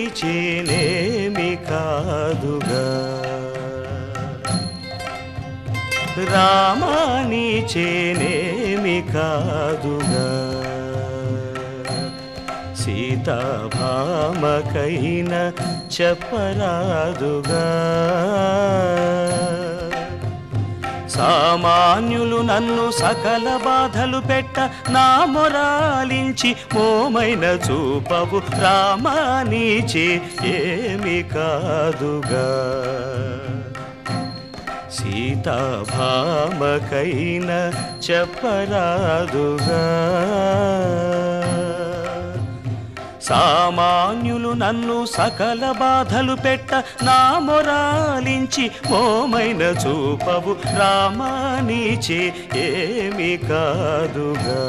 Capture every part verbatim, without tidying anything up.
చేనేమి కాదుగా రామా నీ చేనేమి కాదుగా సీతాభామకైన చెప్పరాదుగా సామాన్యులు నన్ను సకల బాధలు పెట్ట నా మొరాలించి మోమైన చూపవు రామా నీచే ఏమి కాదుగా సీతాభామకైన చెప్పరాదుగా సామాన్యులు నన్ను సకల బాధలు పెట్ట నా మొరాలించి మోమైన చూపవు రామా నీచే ఏమి కాదుగా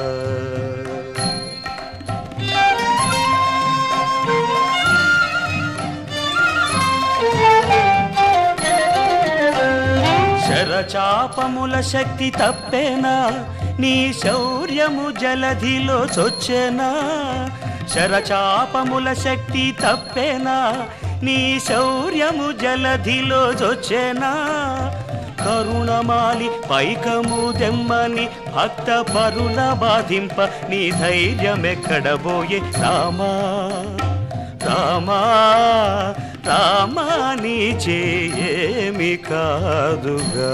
శరచాపముల శక్తి తప్పేనా నీ శౌర్యము జలధిలో చొచ్చెనా శరచాపముల శక్తి తప్పేనా నీ శౌర్యము జలధిలో చొచ్చెనా కరుణమాలి పైకము దెమ్మని భక్త పరుల బాధింప నీ ధైర్యమెక్కడబోయే రామా రామా రామా నీచే ఏమి కాదుగా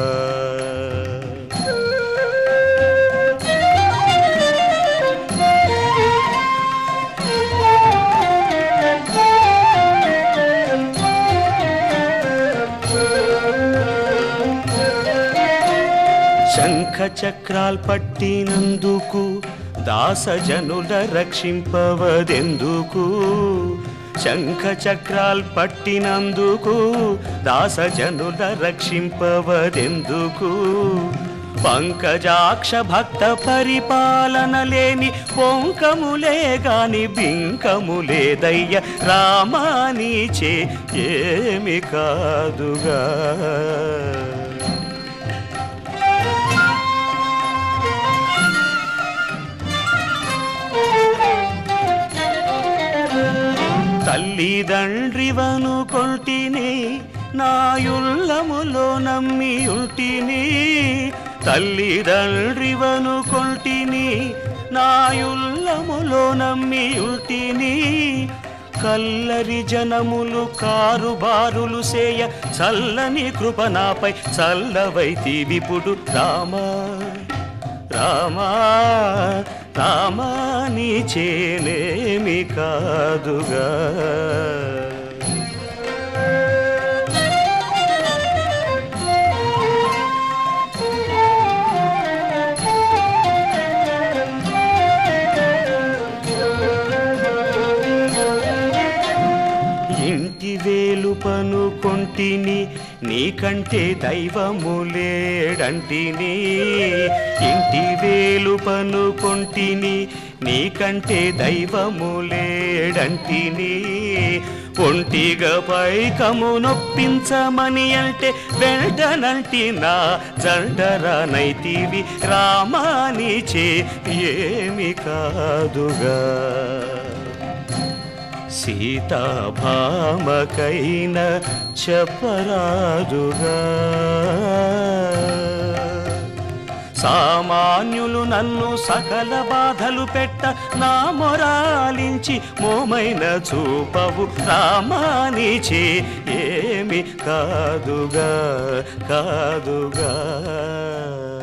శంఖ చక్రాల్ పట్టినందుకు దాసజనుల రక్షింపవదెందుకు శంఖ చక్రాల్ పట్టినందుకు దాసజనుల రక్షింపవదెందుకు పంకజాక్ష భక్త పరిపాలన లేని పొంకములే గాని బింకములేదయ్య రామా నీచే ఏమి కాదుగా తల్లిదండ్రివను కొంటిని నాయుల్లములో నమ్మి ఉంటిని తల్లిదండ్రివను కొంటిని నాయుల్లములో నమ్మి ఉంటిని కల్లరి జనములు కారుబారులు సేయ చల్లని కృప నాపై చల్లవైతి విపుడు రామా రామా రామా నీ చేనేమి కాదుగా ఇంటి వేలుపను కొంటిని నీకంటే దైవములేడంటిని ఇంటి వేలుపను కొంటిని నీకంటే దైవములేడంటిని ఒంటిగా పైకము నొప్పించమని అంటే వెంటనంటి నా జండరానైతివి రామా నీచే ఏమి కాదుగా సీతాభామకైన చెప్పరాదుగా సామాన్యులు నన్ను సకల బాధలు పెట్ట నా మొరాలించి మోమైన చూపవు రామా నీచే ఏమి కాదుగా కాదుగా